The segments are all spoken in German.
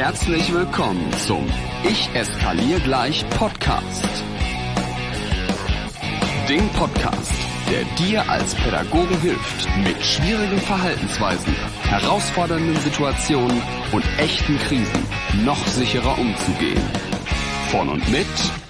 Herzlich willkommen zum Ich eskaliere gleich Podcast. Dem Podcast, der dir als Pädagogen hilft, mit schwierigen Verhaltensweisen, herausfordernden Situationen und echten Krisen noch sicherer umzugehen. Von und mit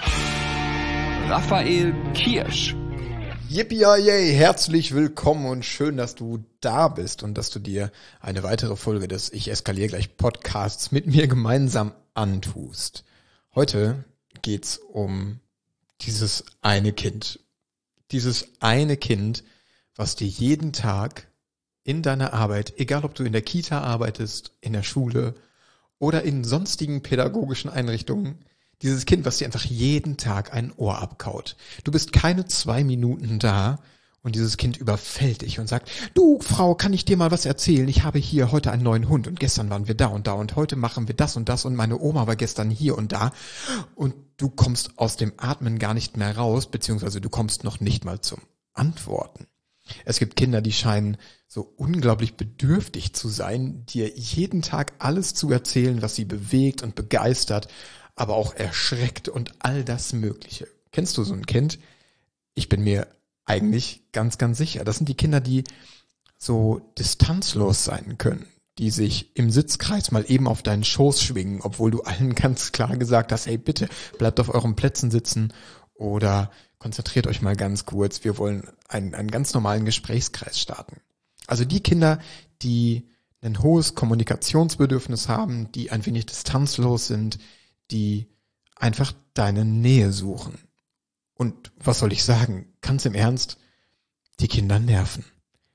Raphael Kirsch. Yippie-yay, herzlich willkommen und schön, dass du da bist und dass du dir eine weitere Folge des Ich eskaliere gleich Podcasts mit mir gemeinsam antust. Heute geht's um dieses eine Kind. Dieses eine Kind, was dir jeden Tag in deiner Arbeit, egal ob du in der Kita arbeitest, in der Schule oder in sonstigen pädagogischen Einrichtungen, dieses Kind, was dir einfach jeden Tag ein Ohr abkaut. Du bist keine 2 Minuten da und dieses Kind überfällt dich und sagt, du Frau, kann ich dir mal was erzählen? Ich habe hier heute einen neuen Hund und gestern waren wir da und heute machen wir das und meine Oma war gestern hier und da. Und du kommst aus dem Atmen gar nicht mehr raus, beziehungsweise du kommst noch nicht mal zum Antworten. Es gibt Kinder, die scheinen so unglaublich bedürftig zu sein, dir jeden Tag alles zu erzählen, was sie bewegt und begeistert, aber auch erschreckt und all das Mögliche. Kennst du so ein Kind? Ich bin mir eigentlich ganz, ganz sicher. Das sind die Kinder, die so distanzlos sein können, die sich im Sitzkreis mal eben auf deinen Schoß schwingen, obwohl du allen ganz klar gesagt hast, hey bitte, bleibt auf euren Plätzen sitzen oder konzentriert euch mal ganz kurz, wir wollen einen ganz normalen Gesprächskreis starten. Also die Kinder, die ein hohes Kommunikationsbedürfnis haben, die ein wenig distanzlos sind, die einfach deine Nähe suchen. Und was soll ich sagen? Ganz im Ernst, die Kinder nerven.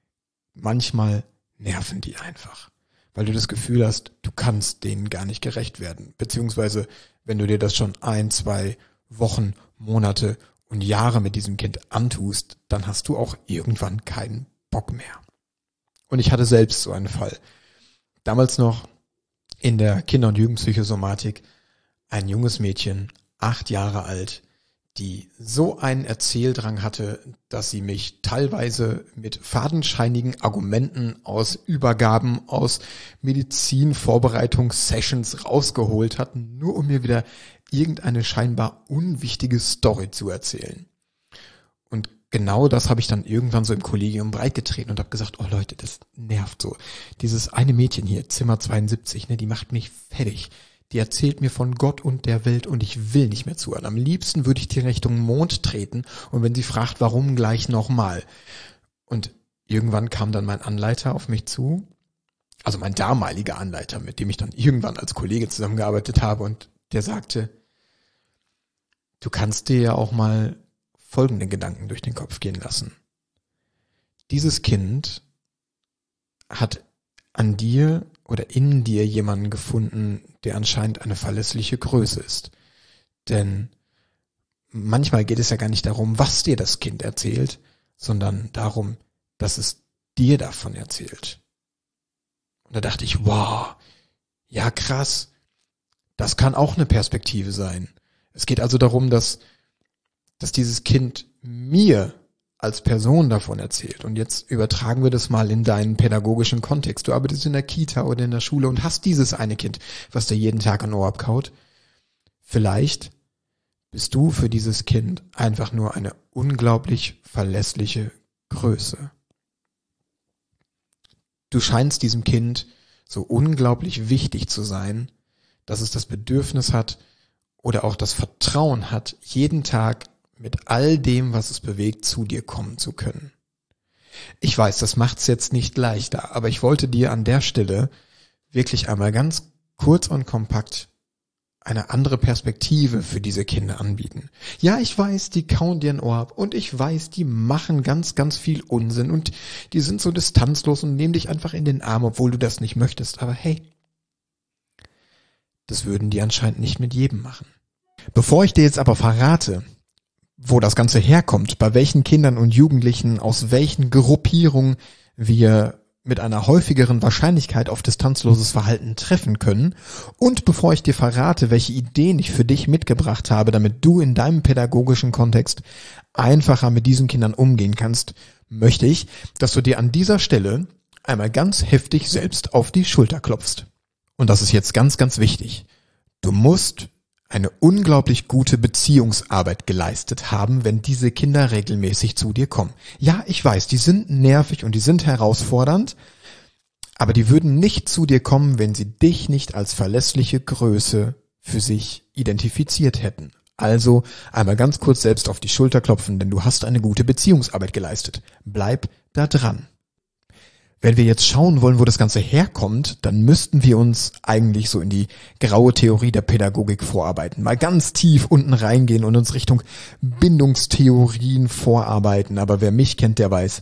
Manchmal nerven die einfach, weil du das Gefühl hast, du kannst denen gar nicht gerecht werden. Beziehungsweise, wenn du dir das schon 1, 2 Wochen, Monate und Jahre mit diesem Kind antust, dann hast du auch irgendwann keinen Bock mehr. Und ich hatte selbst so einen Fall. Damals noch in der Kinder- und Jugendpsychosomatik ein junges Mädchen, 8 Jahre alt, die so einen Erzähldrang hatte, dass sie mich teilweise mit fadenscheinigen Argumenten aus Übergaben, aus Medizinvorbereitungssessions rausgeholt hat, nur um mir wieder irgendeine scheinbar unwichtige Story zu erzählen. Und genau das habe ich dann irgendwann so im Kollegium breitgetreten und habe gesagt, oh Leute, das nervt so. Dieses eine Mädchen hier, Zimmer 72, die macht mich fertig. Die erzählt mir von Gott und der Welt und ich will nicht mehr zuhören. Am liebsten würde ich die Richtung Mond treten und wenn sie fragt, warum, gleich nochmal. Und irgendwann kam dann mein Anleiter auf mich zu, also mein damaliger Anleiter, mit dem ich dann irgendwann als Kollege zusammengearbeitet habe und der sagte, du kannst dir ja auch mal folgende Gedanken durch den Kopf gehen lassen. Dieses Kind hat an dir oder in dir jemanden gefunden, der anscheinend eine verlässliche Größe ist. Denn manchmal geht es ja gar nicht darum, was dir das Kind erzählt, sondern darum, dass es dir davon erzählt. Und da dachte ich, wow, ja krass, das kann auch eine Perspektive sein. Es geht also darum, dass dieses Kind mir als Person davon erzählt. Und jetzt übertragen wir das mal in deinen pädagogischen Kontext. Du arbeitest in der Kita oder in der Schule und hast dieses eine Kind, was dir jeden Tag ein Ohr abkaut. Vielleicht bist du für dieses Kind einfach nur eine unglaublich verlässliche Größe. Du scheinst diesem Kind so unglaublich wichtig zu sein, dass es das Bedürfnis hat oder auch das Vertrauen hat, jeden Tag mit all dem, was es bewegt, zu dir kommen zu können. Ich weiß, das macht's jetzt nicht leichter, aber ich wollte dir an der Stelle wirklich einmal ganz kurz und kompakt eine andere Perspektive für diese Kinder anbieten. Ja, ich weiß, die kauen dir ein Ohr ab und ich weiß, die machen ganz, ganz viel Unsinn und die sind so distanzlos und nehmen dich einfach in den Arm, obwohl du das nicht möchtest. Aber hey, das würden die anscheinend nicht mit jedem machen. Bevor ich dir jetzt aber verrate, wo das Ganze herkommt, bei welchen Kindern und Jugendlichen, aus welchen Gruppierungen wir mit einer häufigeren Wahrscheinlichkeit auf distanzloses Verhalten treffen können und bevor ich dir verrate, welche Ideen ich für dich mitgebracht habe, damit du in deinem pädagogischen Kontext einfacher mit diesen Kindern umgehen kannst, möchte ich, dass du dir an dieser Stelle einmal ganz heftig selbst auf die Schulter klopfst. Und das ist jetzt ganz, ganz wichtig. Du musst eine unglaublich gute Beziehungsarbeit geleistet haben, wenn diese Kinder regelmäßig zu dir kommen. Ja, ich weiß, die sind nervig und die sind herausfordernd, aber die würden nicht zu dir kommen, wenn sie dich nicht als verlässliche Größe für sich identifiziert hätten. Also einmal ganz kurz selbst auf die Schulter klopfen, denn du hast eine gute Beziehungsarbeit geleistet. Bleib da dran. Wenn wir jetzt schauen wollen, wo das Ganze herkommt, dann müssten wir uns eigentlich so in die graue Theorie der Pädagogik vorarbeiten. Mal ganz tief unten reingehen und uns Richtung Bindungstheorien vorarbeiten. Aber wer mich kennt, der weiß,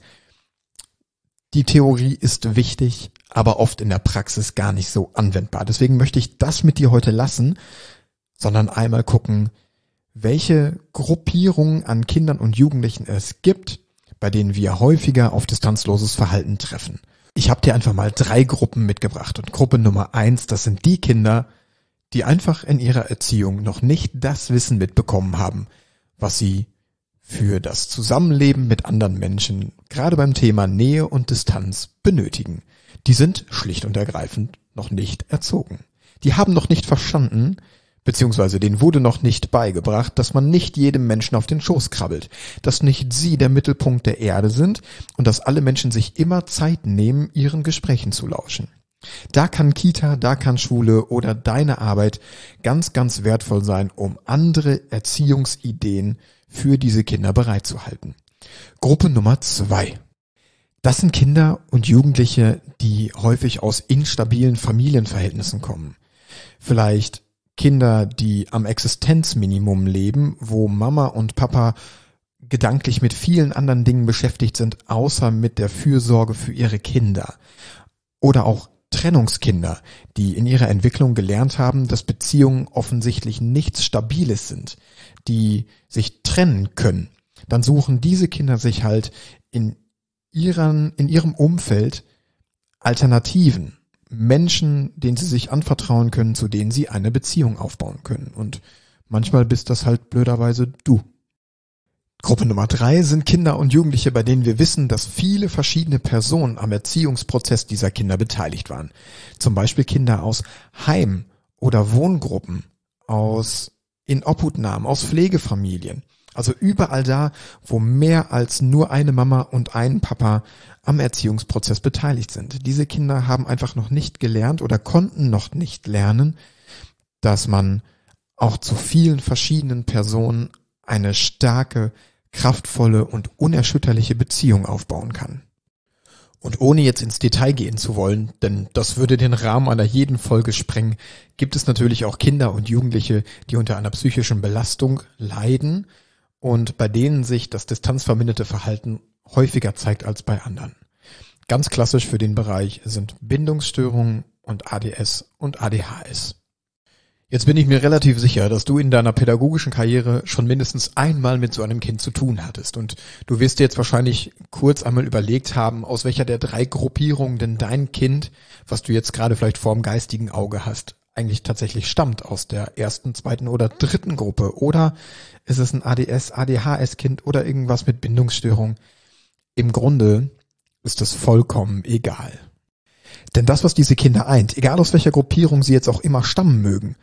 die Theorie ist wichtig, aber oft in der Praxis gar nicht so anwendbar. Deswegen möchte ich das mit dir heute lassen, sondern einmal gucken, welche Gruppierungen an Kindern und Jugendlichen es gibt, bei denen wir häufiger auf distanzloses Verhalten treffen. Ich habe dir einfach mal 3 Gruppen mitgebracht. Und Gruppe Nummer 1, das sind die Kinder, die einfach in ihrer Erziehung noch nicht das Wissen mitbekommen haben, was sie für das Zusammenleben mit anderen Menschen, gerade beim Thema Nähe und Distanz, benötigen. Die sind schlicht und ergreifend noch nicht erzogen. Die haben noch nicht verstanden, beziehungsweise denen wurde noch nicht beigebracht, dass man nicht jedem Menschen auf den Schoß krabbelt, dass nicht sie der Mittelpunkt der Erde sind und dass alle Menschen sich immer Zeit nehmen, ihren Gesprächen zu lauschen. Da kann Kita, da kann Schule oder deine Arbeit ganz, ganz wertvoll sein, um andere Erziehungsideen für diese Kinder bereitzuhalten. Gruppe Nummer 2. Das sind Kinder und Jugendliche, die häufig aus instabilen Familienverhältnissen kommen. Vielleicht Kinder, die am Existenzminimum leben, wo Mama und Papa gedanklich mit vielen anderen Dingen beschäftigt sind, außer mit der Fürsorge für ihre Kinder. Oder auch Trennungskinder, die in ihrer Entwicklung gelernt haben, dass Beziehungen offensichtlich nichts Stabiles sind, die sich trennen können. Dann suchen diese Kinder sich halt in ihrem Umfeld Alternativen. Menschen, denen sie sich anvertrauen können, zu denen sie eine Beziehung aufbauen können. Und manchmal bist das halt blöderweise du. Gruppe Nummer 3 sind Kinder und Jugendliche, bei denen wir wissen, dass viele verschiedene Personen am Erziehungsprozess dieser Kinder beteiligt waren. Zum Beispiel Kinder aus Heim- oder Wohngruppen, aus Inobhutnahmen, aus Pflegefamilien. Also überall da, wo mehr als nur eine Mama und ein Papa am Erziehungsprozess beteiligt sind. Diese Kinder haben einfach noch nicht gelernt oder konnten noch nicht lernen, dass man auch zu vielen verschiedenen Personen eine starke, kraftvolle und unerschütterliche Beziehung aufbauen kann. Und ohne jetzt ins Detail gehen zu wollen, denn das würde den Rahmen einer jeden Folge sprengen, gibt es natürlich auch Kinder und Jugendliche, die unter einer psychischen Belastung leiden und bei denen sich das distanzverminderte Verhalten häufiger zeigt als bei anderen. Ganz klassisch für den Bereich sind Bindungsstörungen und ADS und ADHS. Jetzt bin ich mir relativ sicher, dass du in deiner pädagogischen Karriere schon mindestens einmal mit so einem Kind zu tun hattest. Und du wirst dir jetzt wahrscheinlich kurz einmal überlegt haben, aus welcher der 3 Gruppierungen denn dein Kind, was du jetzt gerade vielleicht vorm geistigen Auge hast, eigentlich tatsächlich stammt. Aus der 1., 2. oder 3. Gruppe. Oder ist es ein ADS, ADHS-Kind oder irgendwas mit Bindungsstörung? Im Grunde ist es vollkommen egal. Denn das, was diese Kinder eint, egal aus welcher Gruppierung sie jetzt auch immer stammen mögen,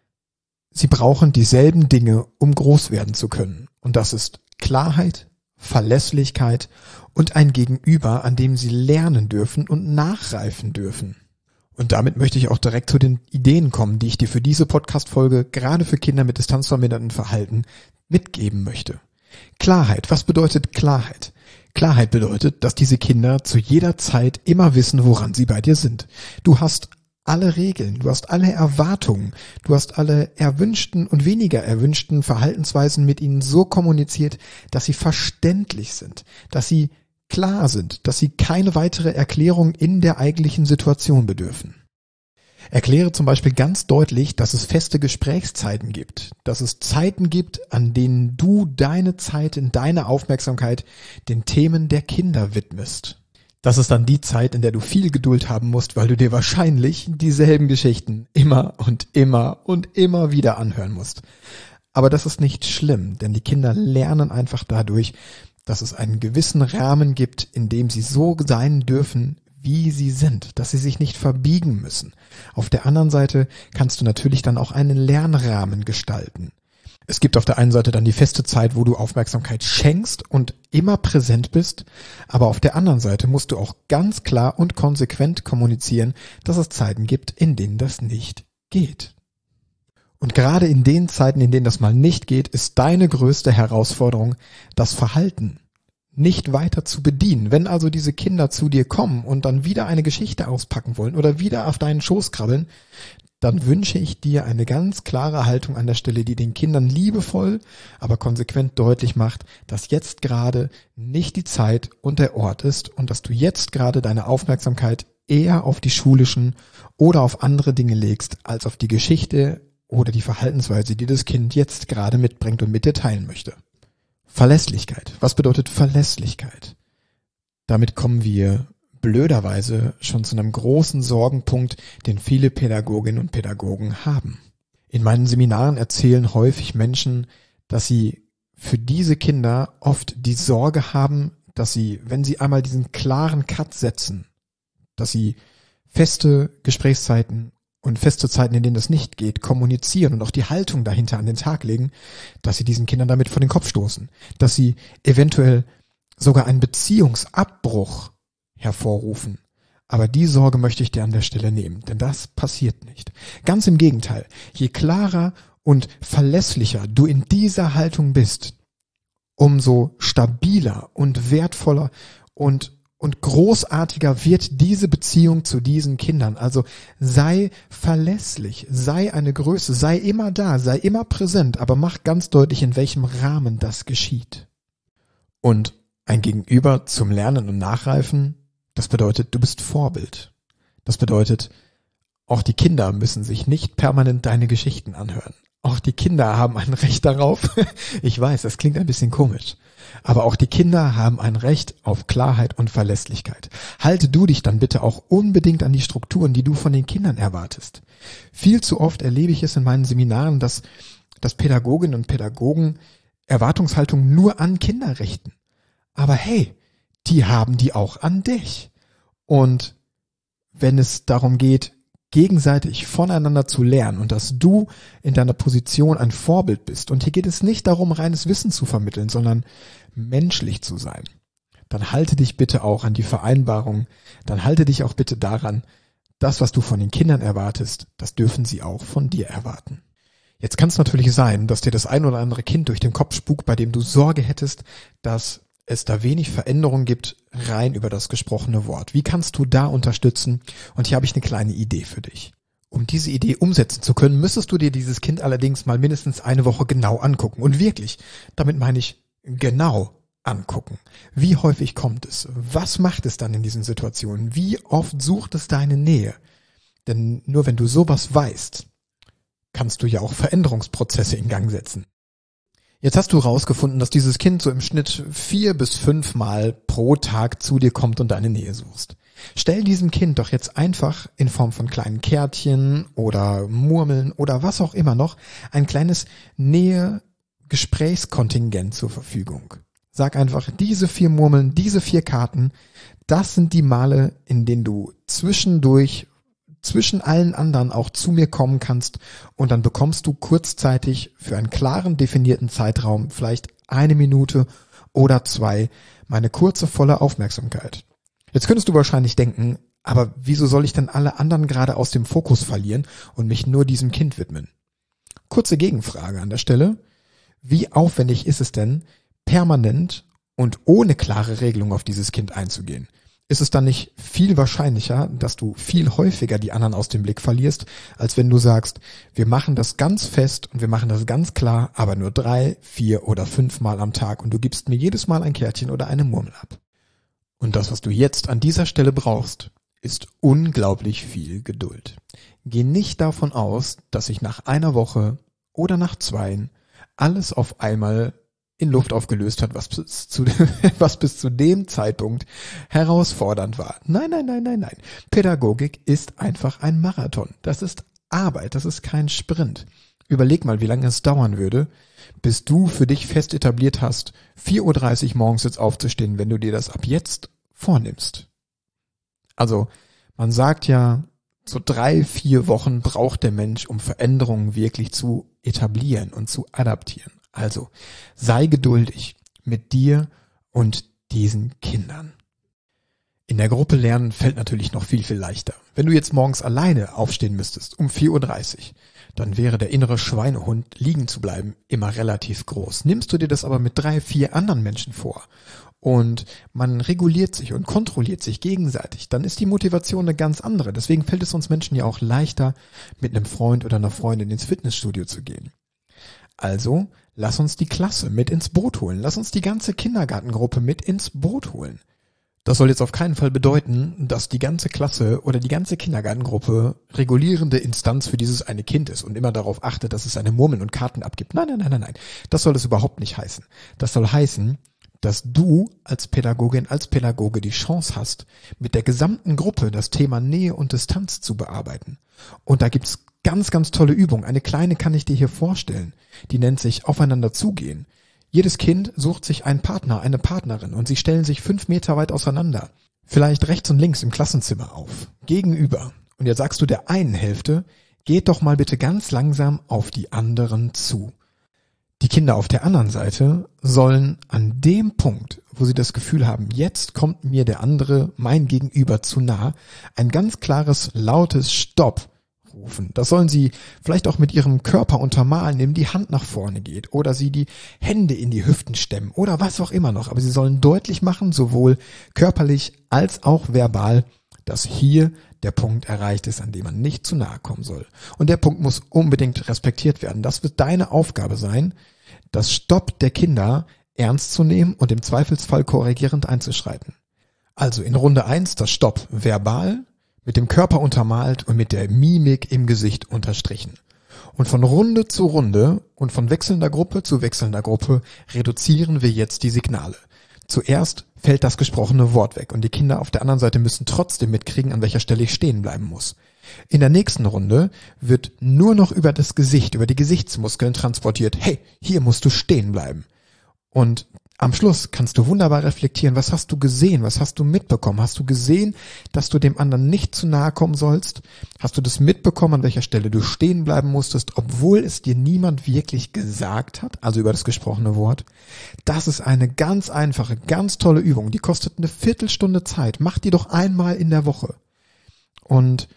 sie brauchen dieselben Dinge, um groß werden zu können. Und das ist Klarheit, Verlässlichkeit und ein Gegenüber, an dem sie lernen dürfen und nachreifen dürfen. Und damit möchte ich auch direkt zu den Ideen kommen, die ich dir für diese Podcast-Folge gerade für Kinder mit distanzvermindertem Verhalten mitgeben möchte. Klarheit. Was bedeutet Klarheit? Klarheit bedeutet, dass diese Kinder zu jeder Zeit immer wissen, woran sie bei dir sind. Du hast alle Regeln, du hast alle Erwartungen, du hast alle erwünschten und weniger erwünschten Verhaltensweisen mit ihnen so kommuniziert, dass sie verständlich sind, dass sie klar sind, dass sie keine weitere Erklärung in der eigentlichen Situation bedürfen. Erkläre zum Beispiel ganz deutlich, dass es feste Gesprächszeiten gibt, dass es Zeiten gibt, an denen du deine Zeit in deine Aufmerksamkeit den Themen der Kinder widmest. Das ist dann die Zeit, in der du viel Geduld haben musst, weil du dir wahrscheinlich dieselben Geschichten immer und immer und immer wieder anhören musst. Aber das ist nicht schlimm, denn die Kinder lernen einfach dadurch, dass es einen gewissen Rahmen gibt, in dem sie so sein dürfen, wie sie sind, dass sie sich nicht verbiegen müssen. Auf der anderen Seite kannst du natürlich dann auch einen Lernrahmen gestalten. Es gibt auf der einen Seite dann die feste Zeit, wo du Aufmerksamkeit schenkst und immer präsent bist, aber auf der anderen Seite musst du auch ganz klar und konsequent kommunizieren, dass es Zeiten gibt, in denen das nicht geht. Und gerade in den Zeiten, in denen das mal nicht geht, ist deine größte Herausforderung, das Verhalten nicht weiter zu bedienen. Wenn also diese Kinder zu dir kommen und dann wieder eine Geschichte auspacken wollen oder wieder auf deinen Schoß krabbeln, dann wünsche ich dir eine ganz klare Haltung an der Stelle, die den Kindern liebevoll, aber konsequent deutlich macht, dass jetzt gerade nicht die Zeit und der Ort ist und dass du jetzt gerade deine Aufmerksamkeit eher auf die schulischen oder auf andere Dinge legst, als auf die Geschichte oder die Verhaltensweise, die das Kind jetzt gerade mitbringt und mit dir teilen möchte. Verlässlichkeit. Was bedeutet Verlässlichkeit? Damit kommen wir blöderweise schon zu einem großen Sorgenpunkt, den viele Pädagoginnen und Pädagogen haben. In meinen Seminaren erzählen häufig Menschen, dass sie für diese Kinder oft die Sorge haben, dass sie, wenn sie einmal diesen klaren Cut setzen, dass sie feste Gesprächszeiten und feste Zeiten, in denen das nicht geht, kommunizieren und auch die Haltung dahinter an den Tag legen, dass sie diesen Kindern damit vor den Kopf stoßen, dass sie eventuell sogar einen Beziehungsabbruch hervorrufen. Aber die Sorge möchte ich dir an der Stelle nehmen, denn das passiert nicht. Ganz im Gegenteil, je klarer und verlässlicher du in dieser Haltung bist, umso stabiler und wertvoller und großartiger wird diese Beziehung zu diesen Kindern. Also sei verlässlich, sei eine Größe, sei immer da, sei immer präsent, aber mach ganz deutlich, in welchem Rahmen das geschieht. Und ein Gegenüber zum Lernen und Nachreifen, das bedeutet, du bist Vorbild. Das bedeutet, auch die Kinder müssen sich nicht permanent deine Geschichten anhören. Auch die Kinder haben ein Recht darauf. Ich weiß, das klingt ein bisschen komisch. Aber auch die Kinder haben ein Recht auf Klarheit und Verlässlichkeit. Halte du dich dann bitte auch unbedingt an die Strukturen, die du von den Kindern erwartest. Viel zu oft erlebe ich es in meinen Seminaren, dass Pädagoginnen und Pädagogen Erwartungshaltung nur an Kinder richten. Aber hey, die haben die auch an dich. Und wenn es darum geht, gegenseitig voneinander zu lernen und dass du in deiner Position ein Vorbild bist. Und hier geht es nicht darum, reines Wissen zu vermitteln, sondern menschlich zu sein. Dann halte dich bitte auch an die Vereinbarung, dann halte dich auch bitte daran, das, was du von den Kindern erwartest, das dürfen sie auch von dir erwarten. Jetzt kann es natürlich sein, dass dir das ein oder andere Kind durch den Kopf spukt, bei dem du Sorge hättest, dass es da wenig Veränderung gibt, rein über das gesprochene Wort. Wie kannst du da unterstützen? Und hier habe ich eine kleine Idee für dich. Um diese Idee umsetzen zu können, müsstest du dir dieses Kind allerdings mal mindestens eine Woche genau angucken. Und wirklich, damit meine ich genau angucken. Wie häufig kommt es? Was macht es dann in diesen Situationen? Wie oft sucht es deine Nähe? Denn nur wenn du sowas weißt, kannst du ja auch Veränderungsprozesse in Gang setzen. Jetzt hast du rausgefunden, dass dieses Kind so im Schnitt 4 bis 5 Mal pro Tag zu dir kommt und deine Nähe suchst. Stell diesem Kind doch jetzt einfach in Form von kleinen Kärtchen oder Murmeln oder was auch immer noch ein kleines Nähe-Gesprächskontingent zur Verfügung. Sag einfach, diese 4 Murmeln, diese 4 Karten, das sind die Male, in denen du zwischendurch zwischen allen anderen auch zu mir kommen kannst und dann bekommst du kurzzeitig für einen klaren, definierten Zeitraum, vielleicht 1 Minute oder 2, meine kurze, volle Aufmerksamkeit. Jetzt könntest du wahrscheinlich denken, aber wieso soll ich denn alle anderen gerade aus dem Fokus verlieren und mich nur diesem Kind widmen? Kurze Gegenfrage an der Stelle. Wie aufwendig ist es denn, permanent und ohne klare Regelung auf dieses Kind einzugehen? Ist es dann nicht viel wahrscheinlicher, dass du viel häufiger die anderen aus dem Blick verlierst, als wenn du sagst, wir machen das ganz fest und wir machen das ganz klar, aber nur 3, 4 oder 5 Mal am Tag und du gibst mir jedes Mal ein Kärtchen oder eine Murmel ab. Und das, was du jetzt an dieser Stelle brauchst, ist unglaublich viel Geduld. Geh nicht davon aus, dass sich nach einer Woche oder nach 2 alles auf einmal in Luft aufgelöst hat, was bis zu dem Zeitpunkt herausfordernd war. Nein. Pädagogik ist einfach ein Marathon. Das ist Arbeit, das ist kein Sprint. Überleg mal, wie lange es dauern würde, bis du für dich fest etabliert hast, 4:30 Uhr morgens jetzt aufzustehen, wenn du dir das ab jetzt vornimmst. Also man sagt ja, so 3-4 Wochen braucht der Mensch, um Veränderungen wirklich zu etablieren und zu adaptieren. Also sei geduldig mit dir und diesen Kindern. In der Gruppe lernen fällt natürlich noch viel, viel leichter. Wenn du jetzt morgens alleine aufstehen müsstest, um 4:30 Uhr, dann wäre der innere Schweinehund, liegen zu bleiben, immer relativ groß. Nimmst du dir das aber mit 3-4 anderen Menschen vor und man reguliert sich und kontrolliert sich gegenseitig, dann ist die Motivation eine ganz andere. Deswegen fällt es uns Menschen ja auch leichter, mit einem Freund oder einer Freundin ins Fitnessstudio zu gehen. Also, lass uns die Klasse mit ins Boot holen. Lass uns die ganze Kindergartengruppe mit ins Boot holen. Das soll jetzt auf keinen Fall bedeuten, dass die ganze Klasse oder die ganze Kindergartengruppe regulierende Instanz für dieses eine Kind ist und immer darauf achtet, dass es seine Murmeln und Karten abgibt. Nein. Das soll es überhaupt nicht heißen. Das soll heißen, dass du als Pädagogin, als Pädagoge die Chance hast, mit der gesamten Gruppe das Thema Nähe und Distanz zu bearbeiten. Und da gibt's ganz, ganz tolle Übungen. Eine kleine kann ich dir hier vorstellen. Die nennt sich Aufeinander zugehen. Jedes Kind sucht sich einen Partner, eine Partnerin und sie stellen sich 5 Meter weit auseinander. Vielleicht rechts und links im Klassenzimmer auf, gegenüber. Und jetzt sagst du der einen Hälfte, geht doch mal bitte ganz langsam auf die anderen zu. Die Kinder auf der anderen Seite sollen an dem Punkt, wo sie das Gefühl haben, jetzt kommt mir der andere, mein Gegenüber zu nah, ein ganz klares, lautes Stopp rufen. Das sollen sie vielleicht auch mit ihrem Körper untermalen, indem die Hand nach vorne geht oder sie die Hände in die Hüften stemmen oder was auch immer noch. Aber sie sollen deutlich machen, sowohl körperlich als auch verbal, dass hier der Punkt erreicht ist, an dem man nicht zu nahe kommen soll. Und der Punkt muss unbedingt respektiert werden. Das wird deine Aufgabe sein, das Stopp der Kinder ernst zu nehmen und im Zweifelsfall korrigierend einzuschreiten. Also in Runde 1 das Stopp verbal, mit dem Körper untermalt und mit der Mimik im Gesicht unterstrichen. Und von Runde zu Runde und von wechselnder Gruppe zu wechselnder Gruppe reduzieren wir jetzt die Signale. Zuerst fällt das gesprochene Wort weg und die Kinder auf der anderen Seite müssen trotzdem mitkriegen, an welcher Stelle ich stehen bleiben muss. In der nächsten Runde wird nur noch über das Gesicht, über die Gesichtsmuskeln transportiert, hey, hier musst du stehen bleiben. Und am Schluss kannst du wunderbar reflektieren, was hast du gesehen, was hast du mitbekommen? Hast du gesehen, dass du dem anderen nicht zu nahe kommen sollst? Hast du das mitbekommen, an welcher Stelle du stehen bleiben musstest, obwohl es dir niemand wirklich gesagt hat, also über das gesprochene Wort? Das ist eine ganz einfache, ganz tolle Übung, die kostet eine Viertelstunde Zeit. Mach die doch einmal in der Woche. Und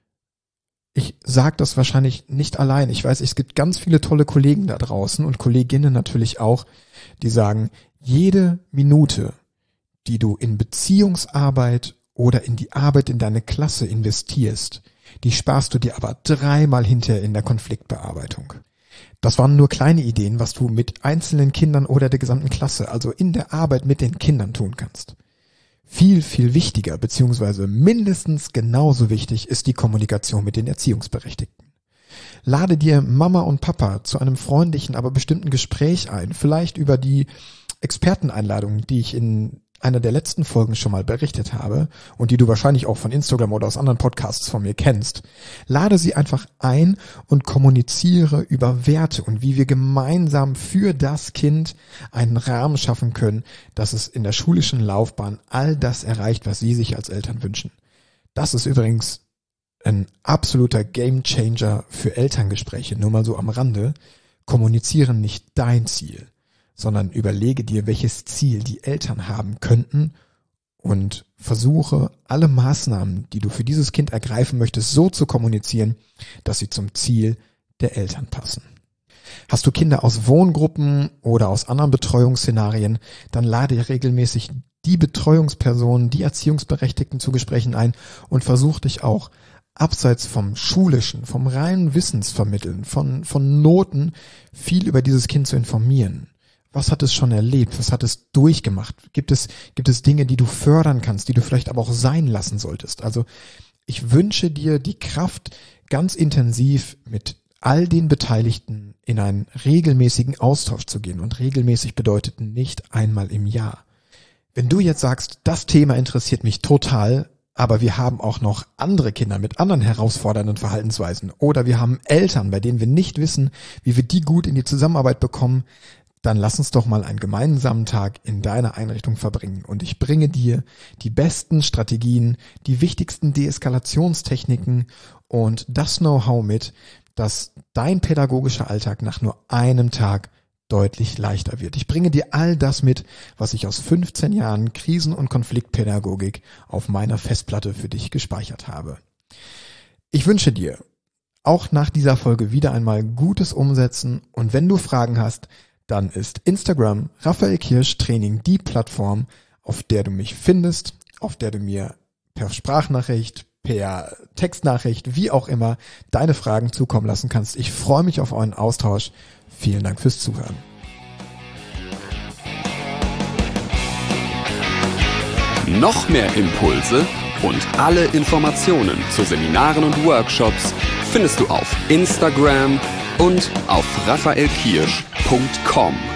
ich sage das wahrscheinlich nicht allein. Ich weiß, es gibt ganz viele tolle Kollegen da draußen und Kolleginnen natürlich auch, die sagen, jede Minute, die du in Beziehungsarbeit oder in die Arbeit in deine Klasse investierst, die sparst du dir aber 3-mal hinterher in der Konfliktbearbeitung. Das waren nur kleine Ideen, was du mit einzelnen Kindern oder der gesamten Klasse, also in der Arbeit mit den Kindern tun kannst. Viel, viel wichtiger, beziehungsweise mindestens genauso wichtig ist die Kommunikation mit den Erziehungsberechtigten. Lade dir Mama und Papa zu einem freundlichen, aber bestimmten Gespräch ein, vielleicht über die Experteneinladung, die ich in einer der letzten Folgen schon mal berichtet habe und die du wahrscheinlich auch von Instagram oder aus anderen Podcasts von mir kennst. Lade sie einfach ein und kommuniziere über Werte und wie wir gemeinsam für das Kind einen Rahmen schaffen können, dass es in der schulischen Laufbahn all das erreicht, was sie sich als Eltern wünschen. Das ist übrigens ein absoluter Gamechanger für Elterngespräche, nur mal so am Rande. Kommuniziere nicht dein Ziel, sondern überlege dir, welches Ziel die Eltern haben könnten und versuche, alle Maßnahmen, die du für dieses Kind ergreifen möchtest, so zu kommunizieren, dass sie zum Ziel der Eltern passen. Hast du Kinder aus Wohngruppen oder aus anderen Betreuungsszenarien, dann lade regelmäßig die Betreuungspersonen, die Erziehungsberechtigten zu Gesprächen ein und versuch dich auch abseits vom Schulischen, vom reinen Wissensvermitteln, von Noten, viel über dieses Kind zu informieren. Was hat es schon erlebt? Was hat es durchgemacht? Gibt es Dinge, die du fördern kannst, die du vielleicht aber auch sein lassen solltest? Also ich wünsche dir die Kraft, ganz intensiv mit all den Beteiligten in einen regelmäßigen Austausch zu gehen. Und regelmäßig bedeutet nicht einmal im Jahr. Wenn du jetzt sagst, das Thema interessiert mich total, aber wir haben auch noch andere Kinder mit anderen herausfordernden Verhaltensweisen oder wir haben Eltern, bei denen wir nicht wissen, wie wir die gut in die Zusammenarbeit bekommen, dann lass uns doch mal einen gemeinsamen Tag in deiner Einrichtung verbringen und ich bringe dir die besten Strategien, die wichtigsten Deeskalationstechniken und das Know-how mit, dass dein pädagogischer Alltag nach nur einem Tag deutlich leichter wird. Ich bringe dir all das mit, was ich aus 15 Jahren Krisen- und Konfliktpädagogik auf meiner Festplatte für dich gespeichert habe. Ich wünsche dir auch nach dieser Folge wieder einmal gutes Umsetzen und wenn du Fragen hast, dann ist Instagram Raphael Kirsch Training die Plattform, auf der du mich findest, auf der du mir per Sprachnachricht, per Textnachricht, wie auch immer, deine Fragen zukommen lassen kannst. Ich freue mich auf euren Austausch. Vielen Dank fürs Zuhören. Noch mehr Impulse und alle Informationen zu Seminaren und Workshops findest du auf Instagram und auf raphaelkirsch.com.